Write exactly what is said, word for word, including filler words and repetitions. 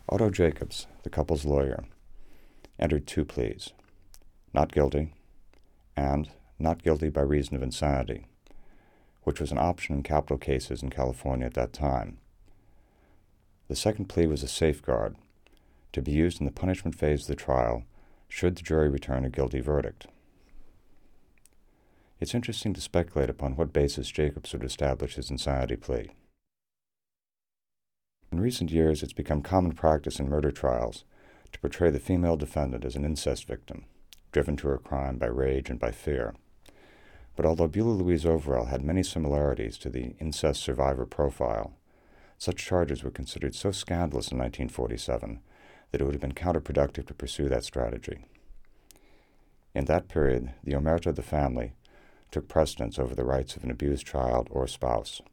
Otto Jacobs, the couple's lawyer, entered two pleas: not guilty and not guilty by reason of insanity, which was an option in capital cases in California at that time. The second plea was a safeguard to be used in the punishment phase of the trial should the jury return a guilty verdict. It's interesting to speculate upon what basis Jacobs would establish his insanity plea. In recent years, it's become common practice in murder trials to portray the female defendant as an incest victim, driven to her crime by rage and by fear. But although Beulah Louise Overell had many similarities to the incest survivor profile, such charges were considered so scandalous in nineteen forty-seven that it would have been counterproductive to pursue that strategy. In that period, the omerta of the family took precedence over the rights of an abused child or spouse.